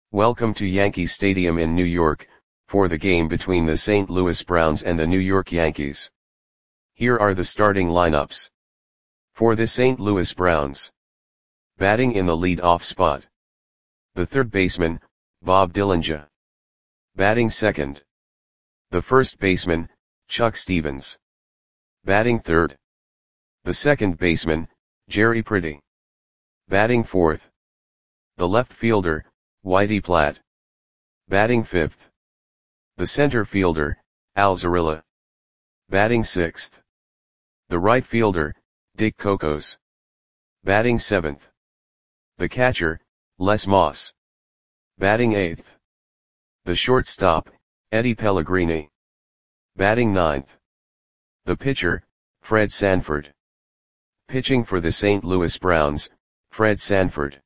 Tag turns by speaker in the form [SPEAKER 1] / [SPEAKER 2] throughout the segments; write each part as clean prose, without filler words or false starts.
[SPEAKER 1] Welcome to Yankee Stadium in New York, for the game between the St. Louis Browns and the New York Yankees. Here are the starting lineups. For the St. Louis Browns. Batting in the lead-off spot. The third baseman, Bob Dillinger. Batting second. The first baseman, Chuck Stevens. Batting third. The second baseman, Jerry Pretty. Batting fourth. The left fielder, Whitey Platt. Batting fifth. The center fielder, Al Zarilla. Batting sixth. The right fielder, Dick Cocos. Batting seventh. The catcher, Les Moss. Batting eighth. The shortstop, Eddie Pellegrini. Batting ninth. The pitcher, Fred Sanford. Pitching for the St. Louis Browns, Fred Sanford.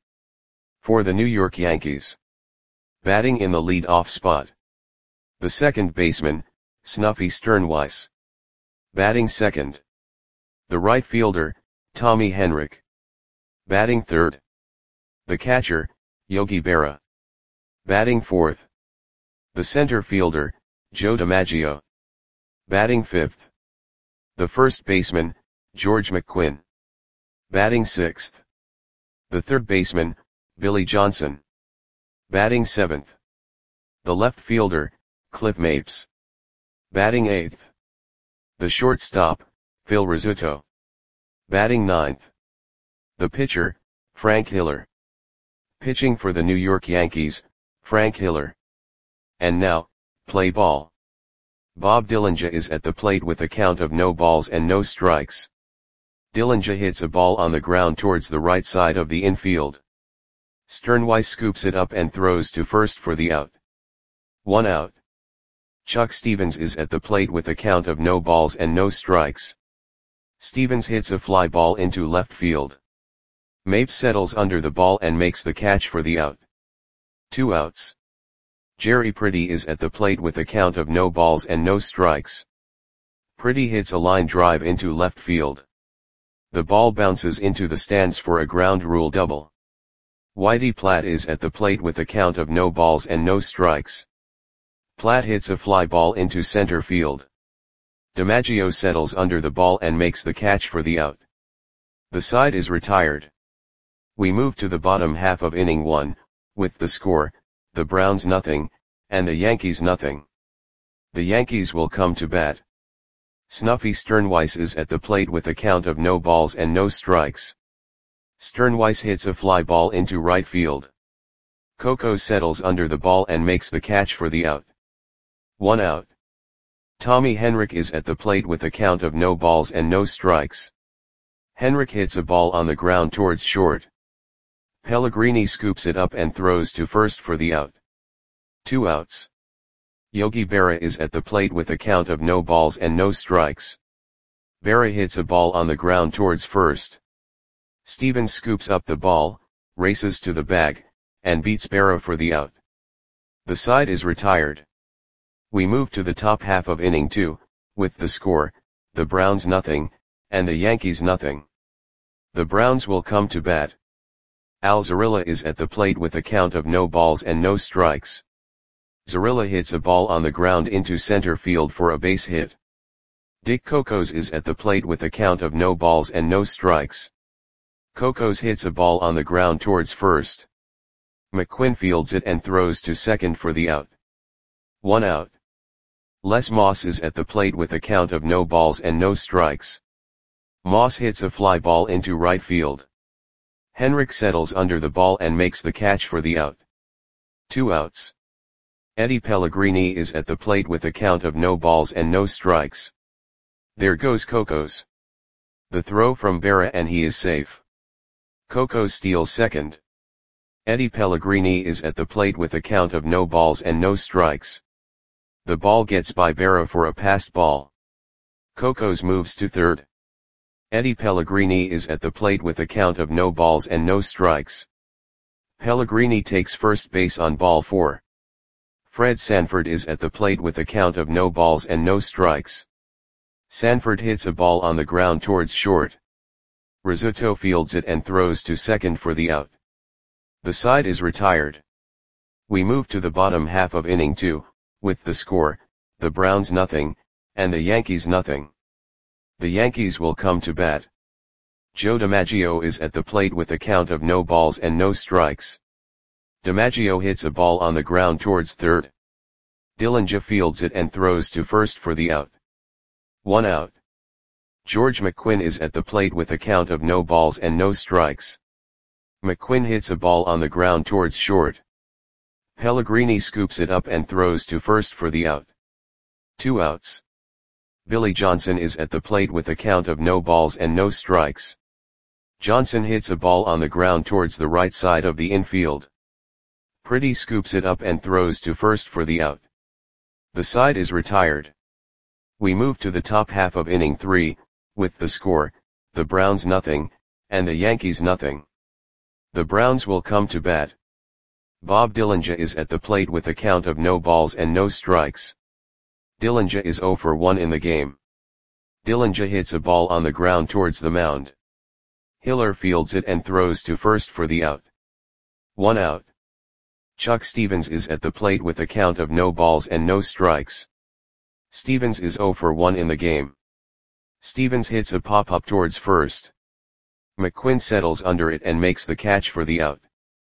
[SPEAKER 1] For the New York Yankees. Batting in the lead-off spot. The second baseman, Snuffy Sternweiss. Batting second. The right fielder, Tommy Henrich. Batting third. The catcher, Yogi Berra. Batting fourth. The center fielder, Joe DiMaggio. Batting fifth. The first baseman, George McQuinn. Batting sixth. The third baseman, Billy Johnson. Batting seventh. The left fielder, Cliff Mapes. Batting eighth. The shortstop, Phil Rizzuto. Batting ninth. The pitcher, Frank Hiller. Pitching for the New York Yankees, Frank Hiller. And now, play ball. Bob Dillinger is at the plate with a count of no balls and no strikes. Dillinger hits a ball on the ground towards the right side of the infield. Sternweiss scoops it up and throws to first for the out. 1 out. Chuck Stevens is at the plate with a count of no balls and no strikes. Stevens hits a fly ball into left field. Mapes settles under the ball and makes the catch for the out. 2 outs. Jerry Pretty is at the plate with a count of no balls and no strikes. Pretty hits a line drive into left field. The ball bounces into the stands for a ground rule double. Whitey Platt is at the plate with a count of no balls and no strikes. Platt hits a fly ball into center field. DiMaggio settles under the ball and makes the catch for the out. The side is retired. We move to the bottom half of inning 1, with the score, the Browns nothing, and the Yankees nothing. The Yankees will come to bat. Snuffy Sternweiss is at the plate with a count of no balls and no strikes. Sternweiss hits a fly ball into right field. Cocos settles under the ball and makes the catch for the out. 1 out. Tommy Henrich is at the plate with a count of no balls and no strikes. Henrich hits a ball on the ground towards short. Pellegrini scoops it up and throws to first for the out. 2 outs. Yogi Berra is at the plate with a count of no balls and no strikes. Berra hits a ball on the ground towards first. Stevens scoops up the ball, races to the bag, and beats Berra for the out. The side is retired. We move to the top half of inning 2, with the score, the Browns nothing, and the Yankees nothing. The Browns will come to bat. Al Zarilla is at the plate with a count of no balls and no strikes. Zarilla hits a ball on the ground into center field for a base hit. Dick Cocos is at the plate with a count of no balls and no strikes. Cocos hits a ball on the ground towards first. McQuinn fields it and throws to second for the out. 1 out. Les Moss is at the plate with a count of no balls and no strikes. Moss hits a fly ball into right field. Henrich settles under the ball and makes the catch for the out. 2 outs. Eddie Pellegrini is at the plate with a count of no balls and no strikes. There goes Cocos. The throw from Berra and he is safe. Cocos steals second. Eddie Pellegrini is at the plate with a count of no balls and no strikes. The ball gets by Berra for a passed ball. Cocos moves to third. Eddie Pellegrini is at the plate with a count of no balls and no strikes. Pellegrini takes first base on ball 4. Fred Sanford is at the plate with a count of no balls and no strikes. Sanford hits a ball on the ground towards short. Rizzuto fields it and throws to second for the out. The side is retired. We move to the bottom half of inning 2, with the score, the Browns nothing, and the Yankees nothing. The Yankees will come to bat. Joe DiMaggio is at the plate with a count of no balls and no strikes. DiMaggio hits a ball on the ground towards third. Dillinger fields it and throws to first for the out. 1 out. George McQuinn is at the plate with a count of no balls and no strikes. McQuinn hits a ball on the ground towards short. Pellegrini scoops it up and throws to first for the out. 2 outs. Billy Johnson is at the plate with a count of no balls and no strikes. Johnson hits a ball on the ground towards the right side of the infield. Pretty scoops it up and throws to first for the out. The side is retired. We move to the top half of inning 3, with the score, the Browns nothing, and the Yankees nothing. The Browns will come to bat. Bob Dillinger is at the plate with a count of no balls and no strikes. Dillinger is 0 for 1 in the game. Dillinger hits a ball on the ground towards the mound. Hiller fields it and throws to first for the out. 1 out. Chuck Stevens is at the plate with a count of no balls and no strikes. Stevens is 0 for 1 in the game. Stevens hits a pop-up towards first. McQuinn settles under it and makes the catch for the out.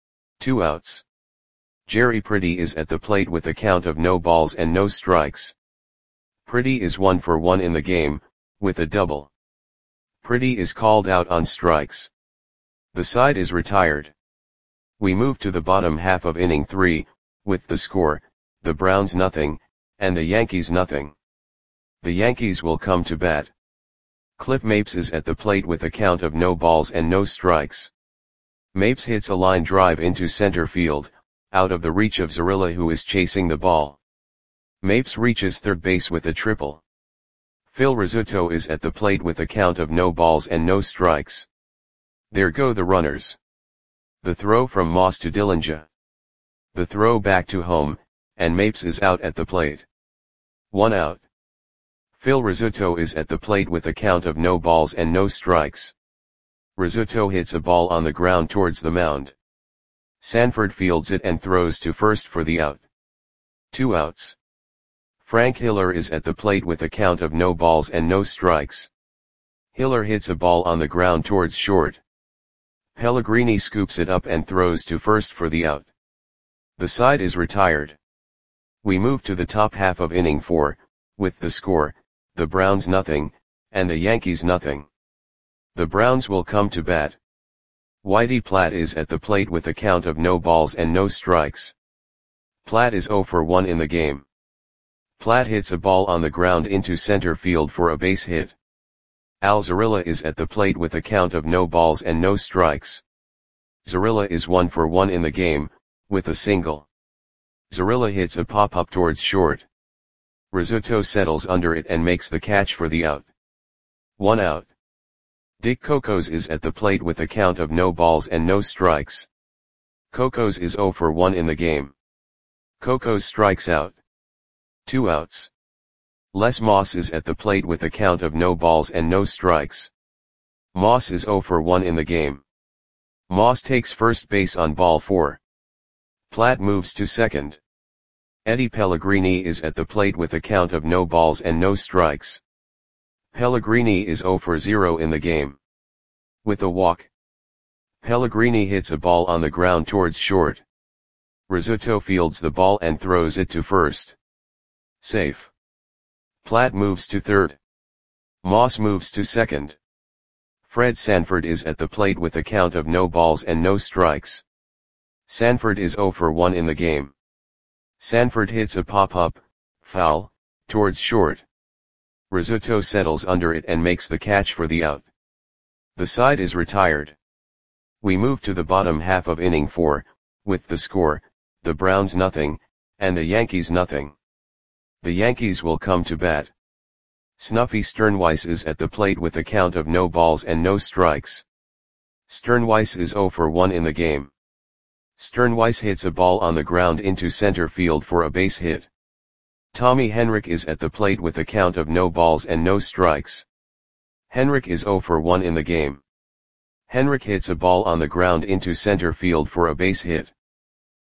[SPEAKER 1] 2 outs. Jerry Pretty is at the plate with a count of no balls and no strikes. Pretty is 1 for 1 in the game, with a double. Pretty is called out on strikes. The side is retired. We move to the bottom half of inning 3, with the score, the Browns nothing, and the Yankees nothing. The Yankees will come to bat. Cliff Mapes is at the plate with a count of no balls and no strikes. Mapes hits a line drive into center field, out of the reach of Zarilla, who is chasing the ball. Mapes reaches third base with a triple. Phil Rizzuto is at the plate with a count of no balls and no strikes. There go the runners. The throw from Moss to Dillinger. The throw back to home, and Mapes is out at the plate. 1 out. Phil Rizzuto is at the plate with a count of no balls and no strikes. Rizzuto hits a ball on the ground towards the mound. Sanford fields it and throws to first for the out. 2 outs. Frank Hiller is at the plate with a count of no balls and no strikes. Hiller hits a ball on the ground towards short. Pellegrini scoops it up and throws to first for the out. The side is retired. We move to the top half of inning 4, with the score, the Browns nothing, and the Yankees nothing. The Browns will come to bat. Whitey Platt is at the plate with a count of no balls and no strikes. Platt is 0 for 1 in the game. Platt hits a ball on the ground into center field for a base hit. Al Zarilla is at the plate with a count of no balls and no strikes. Zarilla is 1 for 1 in the game, with a single. Zarilla hits a pop-up towards short. Rizzuto settles under it and makes the catch for the out. 1 out. Dick Cocos is at the plate with a count of no balls and no strikes. Cocos is 0 for 1 in the game. Cocos strikes out. 2 outs. Les Moss is at the plate with a count of no balls and no strikes. Moss is 0 for 1 in the game. Moss takes first base on ball 4. Platt moves to second. Eddie Pellegrini is at the plate with a count of no balls and no strikes. Pellegrini is 0 for 0 in the game. With a walk. Pellegrini hits a ball on the ground towards short. Rizzuto fields the ball and throws it to first. Safe. Platt moves to third. Moss moves to second. Fred Sanford is at the plate with a count of no balls and no strikes. Sanford is 0 for 1 in the game. Sanford hits a pop-up, foul, towards short. Rizzuto settles under it and makes the catch for the out. The side is retired. We move to the bottom half of inning 4, with the score, the Browns nothing, and the Yankees nothing. The Yankees will come to bat. Snuffy Sternweiss is at the plate with a count of no balls and no strikes. Sternweiss is 0 for 1 in the game. Sternweiss hits a ball on the ground into center field for a base hit. Tommy Henrich is at the plate with a count of no balls and no strikes. Henrich is 0 for 1 in the game. Henrich hits a ball on the ground into center field for a base hit.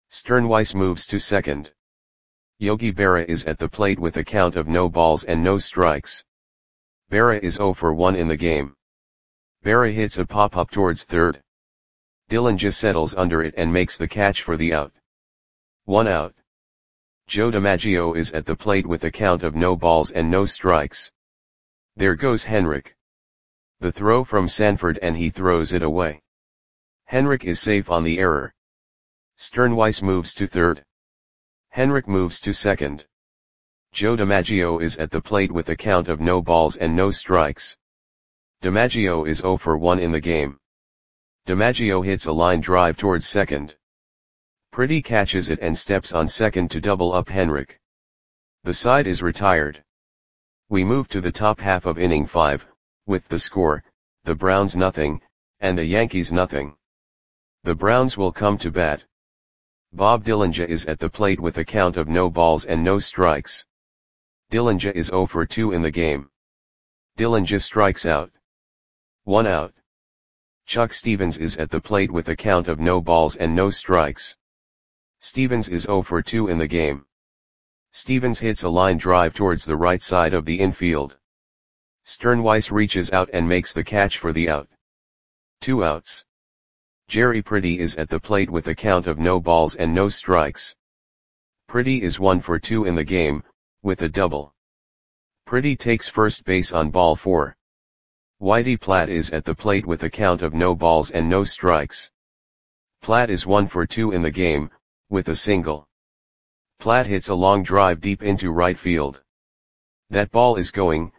[SPEAKER 1] Sternweiss moves to second. Yogi Berra is at the plate with a count of no balls and no strikes. Berra is 0 for 1 in the game. Berra hits a pop-up towards third. Dillinja settles under it and makes the catch for the out. 1 out. Joe DiMaggio is at the plate with a count of no balls and no strikes. There goes Henrik. The throw from Sanford and he throws it away. Henrik is safe on the error. Sternweiss moves to third. Henrik moves to second. Joe DiMaggio is at the plate with a count of no balls and no strikes. DiMaggio is 0 for 1 in the game. DiMaggio hits a line drive towards second. Pretty catches it and steps on second to double up Henrik. The side is retired. We move to the top half of inning 5, with the score, the Browns nothing, and the Yankees nothing. The Browns will come to bat. Bob Dillinja is at the plate with a count of no balls and no strikes. Dillinja is 0 for 2 in the game. Dillinja strikes out. 1 out. Chuck Stevens is at the plate with a count of no balls and no strikes. Stevens is 0 for 2 in the game. Stevens hits a line drive towards the right side of the infield. Sternweiss reaches out and makes the catch for the out. 2 outs. Jerry Pretty is at the plate with a count of no balls and no strikes. Pretty is 1 for 2 in the game, with a double. Pretty takes first base on ball 4. Whitey Platt is at the plate with a count of no balls and no strikes. Platt is 1 for 2 in the game, with a single. Platt hits a long drive deep into right field. That ball is gone.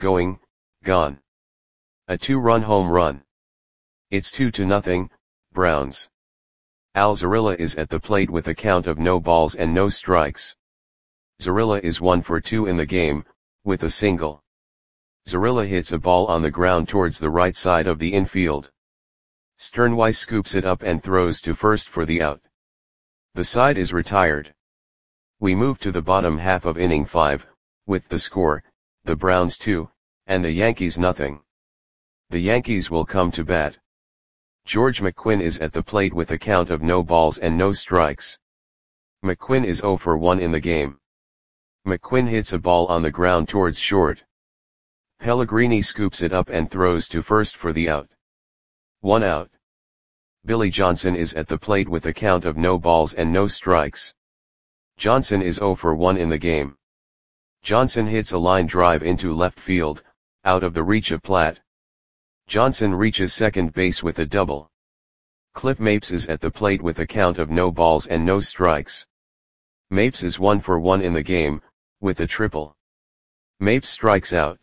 [SPEAKER 1] A 2-run home run. It's 2-0, Browns. Al Zarilla is at the plate with a count of no balls and no strikes. Zarilla is 1 for 2 in the game, with a single. Zarilla hits a ball on the ground towards the right side of the infield. Sternweiss scoops it up and throws to first for the out. The side is retired. We move to the bottom half of inning 5, with the score, the Browns 2, and the Yankees nothing. The Yankees will come to bat. George McQuinn is at the plate with a count of no balls and no strikes. McQuinn is 0 for 1 in the game. McQuinn hits a ball on the ground towards short. Pellegrini scoops it up and throws to first for the out. 1 out. Billy Johnson is at the plate with a count of no balls and no strikes. Johnson is 0 for 1 in the game. Johnson hits a line drive into left field, out of the reach of Platt. Johnson reaches second base with a double. Cliff Mapes is at the plate with a count of no balls and no strikes. Mapes is 1 for 1 in the game, with a triple. Mapes strikes out.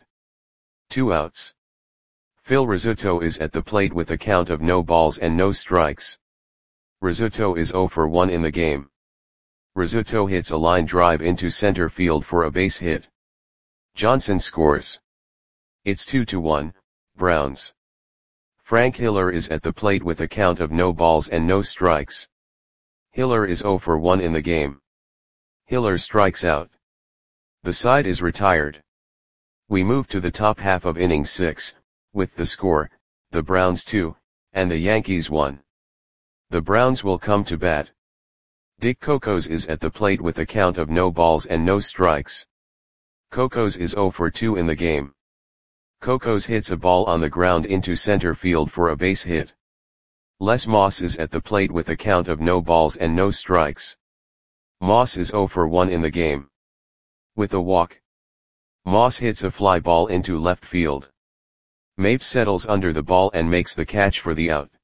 [SPEAKER 1] 2 outs. Phil Rizzuto is at the plate with a count of no balls and no strikes. Rizzuto is 0 for 1 in the game. Rizzuto hits a line drive into center field for a base hit. Johnson scores. It's 2-1, Browns. Frank Hiller is at the plate with a count of no balls and no strikes. Hiller is 0 for 1 in the game. Hiller strikes out. The side is retired. We move to the top half of inning 6, with the score, the Browns 2, and the Yankees 1. The Browns will come to bat. Dick Cocos is at the plate with a count of no balls and no strikes. Cocos is 0 for 2 in the game. Cocos hits a ball on the ground into center field for a base hit. Les Moss is at the plate with a count of no balls and no strikes. Moss is 0 for 1 in the game. With a walk. Moss hits a fly ball into left field. Mapes settles under the ball and makes the catch for the out.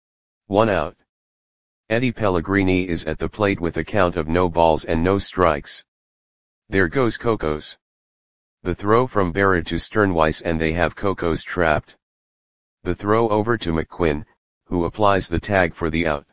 [SPEAKER 1] 1 out. Eddie Pellegrini is at the plate with a count of no balls and no strikes. There goes Cocos. The throw from Berra to Sternweiss and they have Cocos trapped. The throw over to McQuinn, who applies the tag for the out.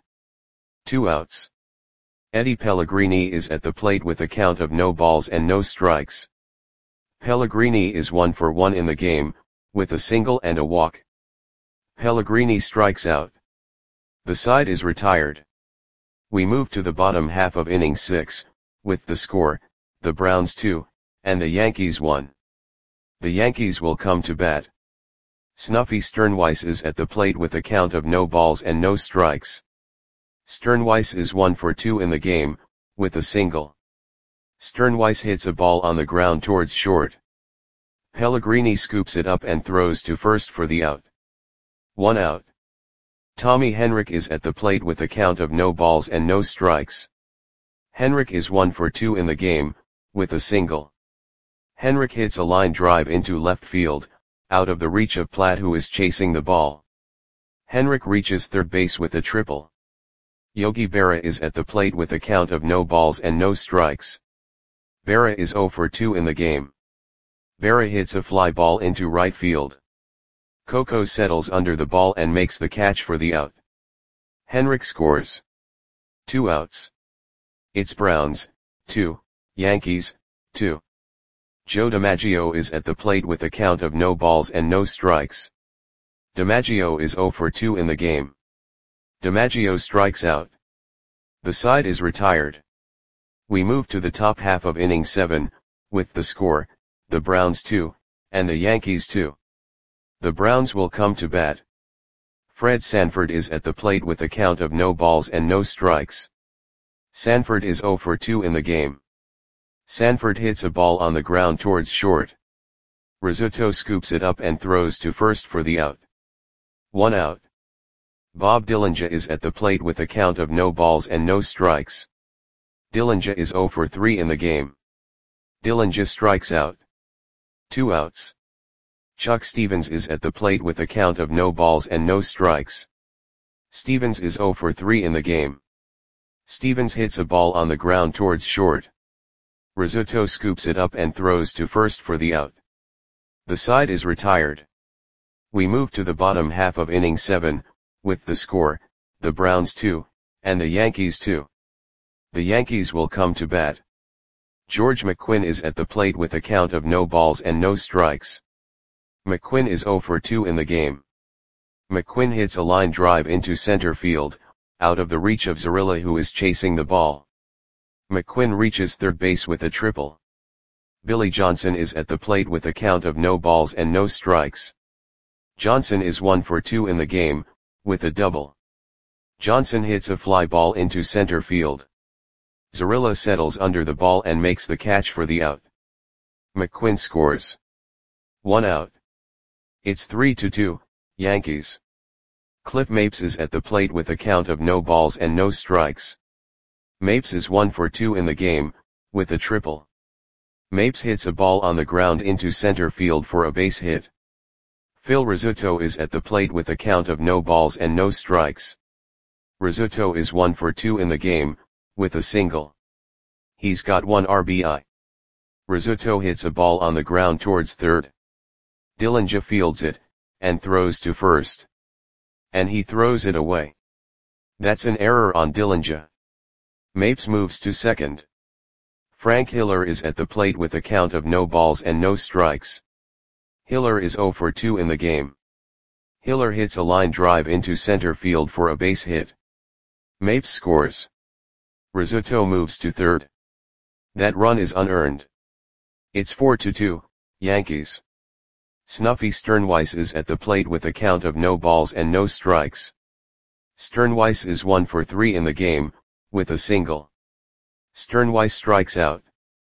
[SPEAKER 1] 2 outs. Eddie Pellegrini is at the plate with a count of no balls and no strikes. Pellegrini is 1 for 1 in the game, with a single and a walk. Pellegrini strikes out. The side is retired. We move to the bottom half of inning 6, with the score, the Browns 2, and the Yankees 1. The Yankees will come to bat. Snuffy Sternweiss is at the plate with a count of no balls and no strikes. Sternweiss is 1 for 2 in the game, with a single. Sternweiss hits a ball on the ground towards short. Pellegrini scoops it up and throws to first for the out. 1 out. Tommy Henrik is at the plate with a count of no balls and no strikes. Henrik is 1 for 2 in the game, with a single. Henrik hits a line drive into left field, out of the reach of Platt, who is chasing the ball. Henrik reaches third base with a triple. Yogi Berra is at the plate with a count of no balls and no strikes. Berra is 0 for 2 in the game. Berra hits a fly ball into right field. Coco settles under the ball and makes the catch for the out. Henrik scores. 2 outs. It's Browns, 2, Yankees, 2. Joe DiMaggio is at the plate with a count of no balls and no strikes. DiMaggio is 0 for 2 in the game. DiMaggio strikes out. The side is retired. We move to the top half of inning 7, with the score, the Browns 2, and the Yankees 2. The Browns will come to bat. Fred Sanford is at the plate with a count of no balls and no strikes. Sanford is 0 for 2 in the game. Sanford hits a ball on the ground towards short. Rizzuto scoops it up and throws to first for the out. 1 out. Bob Dillinger is at the plate with a count of no balls and no strikes. Dillinger is 0 for 3 in the game. Dillinger strikes out. 2 outs. Chuck Stevens is at the plate with a count of no balls and no strikes. Stevens is 0 for 3 in the game. Stevens hits a ball on the ground towards short. Rizzuto scoops it up and throws to first for the out. The side is retired. We move to the bottom half of inning 7, with the score, the Browns 2, and the Yankees 2. The Yankees will come to bat. George McQuinn is at the plate with a count of no balls and no strikes. McQuinn is 0 for 2 in the game. McQuinn hits a line drive into center field, out of the reach of Zarilla, who is chasing the ball. McQuinn reaches third base with a triple. Billy Johnson is at the plate with a count of no balls and no strikes. Johnson is 1 for 2 in the game, with a double. Johnson hits a fly ball into center field. Zarilla settles under the ball and makes the catch for the out. McQuinn scores. 1 out. It's 3-2, Yankees. Cliff Mapes is at the plate with a count of no balls and no strikes. Mapes is 1 for 2 in the game, with a triple. Mapes hits a ball on the ground into center field for a base hit. Phil Rizzuto is at the plate with a count of no balls and no strikes. Rizzuto is 1 for 2 in the game, with a single. He's got 1 RBI. Rizzuto hits a ball on the ground towards third. Dillinger fields it, and throws to first. And he throws it away. That's an error on Dillinger. Mapes moves to second. Frank Hiller is at the plate with a count of no balls and no strikes. Hiller is 0 for 2 in the game. Hiller hits a line drive into center field for a base hit. Mapes scores. Rizzuto moves to third. That run is unearned. It's 4-2, Yankees. Snuffy Sternweiss is at the plate with a count of no balls and no strikes. Sternweiss is 1 for 3 in the game, with a single. Sternweiss strikes out.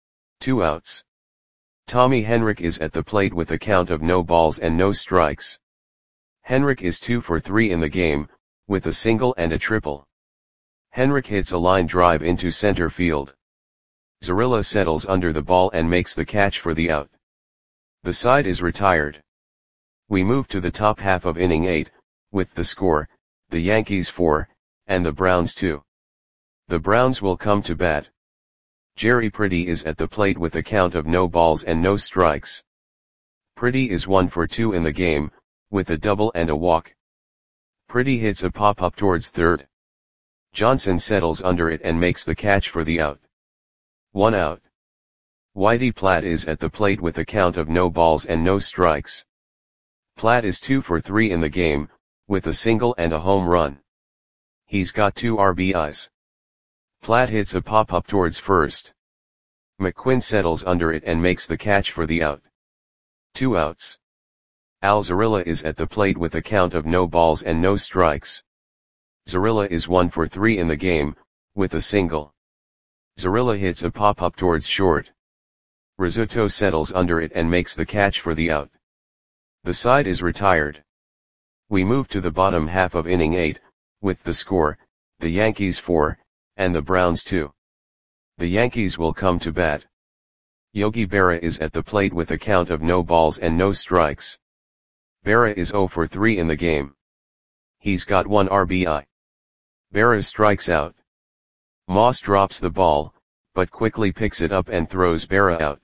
[SPEAKER 1] 2 outs. Tommy Henrik is at the plate with a count of no balls and no strikes. Henrik is 2 for 3 in the game, with a single and a triple. Henrik hits a line drive into center field. Zarilla settles under the ball and makes the catch for the out. The side is retired. We move to the top half of inning 8, with the score, the Yankees 4, and the Browns 2. The Browns will come to bat. Jerry Pretty is at the plate with a count of no balls and no strikes. Pretty is 1 for 2 in the game, with a double and a walk. Pretty hits a pop-up towards third. Johnson settles under it and makes the catch for the out. 1 out. Whitey Platt is at the plate with a count of no balls and no strikes. Platt is 2 for 3 in the game, with a single and a home run. He's got 2 RBIs. Platt hits a pop-up towards first. McQuinn settles under it and makes the catch for the out. 2 outs. Al Zarilla is at the plate with a count of no balls and no strikes. Zarilla is 1 for 3 in the game, with a single. Zarilla hits a pop-up towards short. Rizzuto settles under it and makes the catch for the out. The side is retired. We move to the bottom half of inning 8, with the score, the Yankees 4, and the Browns 2. The Yankees will come to bat. Yogi Berra is at the plate with a count of no balls and no strikes. Berra is 0 for 3 in the game. He's got 1 RBI. Berra strikes out. Moss drops the ball, but quickly picks it up and throws Berra out.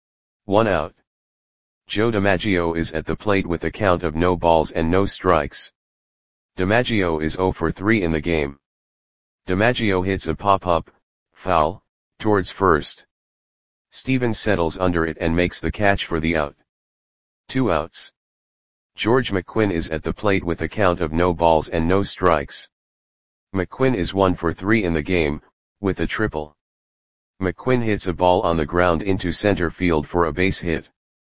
[SPEAKER 1] 1 out. Joe DiMaggio is at the plate with a count of no balls and no strikes. DiMaggio is 0 for 3 in the game. DiMaggio hits a pop-up, foul, towards first. Stevens settles under it and makes the catch for the out. 2 outs. George McQuinn is at the plate with a count of no balls and no strikes. McQuinn is 1 for 3 in the game, with a triple. McQuinn hits a ball on the ground into center field for a base hit.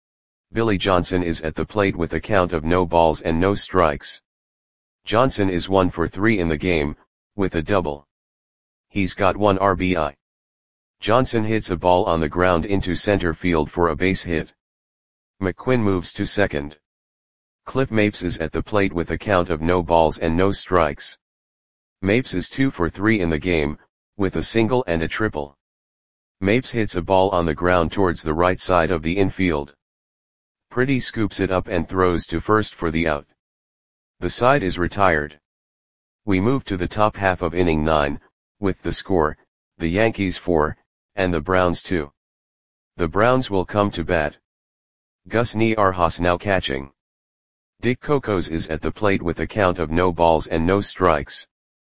[SPEAKER 1] Billy Johnson is at the plate with a count of no balls and no strikes. Johnson is 1 for 3 in the game, with a double. He's got 1 RBI. Johnson hits a ball on the ground into center field for a base hit. McQuinn moves to second. Cliff Mapes is at the plate with a count of no balls and no strikes. Mapes is 2 for 3 in the game, with a single and a triple. Mapes hits a ball on the ground towards the right side of the infield. Pretty scoops it up and throws to first for the out. The side is retired. We move to the top half of inning 9, with the score, the Yankees 4, and the Browns 2. The Browns will come to bat. Gus Niarjas now catching. Dick Cocos is at the plate with a count of no balls and no strikes.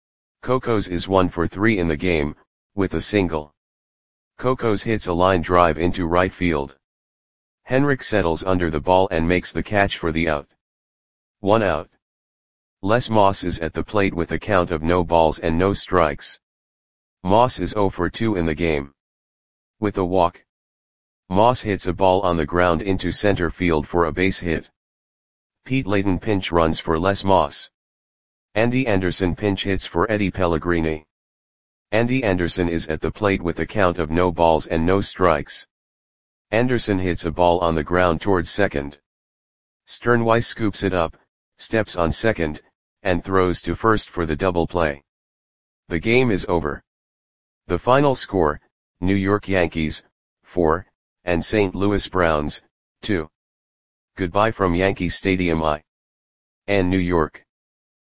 [SPEAKER 1] Cocos is 1 for 3 in the game, with a single. Cocos hits a line drive into right field. Henrik settles under the ball and makes the catch for the out. 1 out. Les Moss is at the plate with a count of no balls and no strikes. Moss is 0 for 2 in the game. With a walk. Moss hits a ball on the ground into center field for a base hit. Pete Layton pinch runs for Les Moss. Andy Anderson pinch hits for Eddie Pellegrini. Andy Anderson is at the plate with a count of no balls and no strikes. Anderson hits a ball on the ground towards second. Sternweiss scoops it up, steps on second, and throws to first for the double play. The game is over. The final score, New York Yankees, 4, and St. Louis Browns, 2. Goodbye from Yankee Stadium in New York.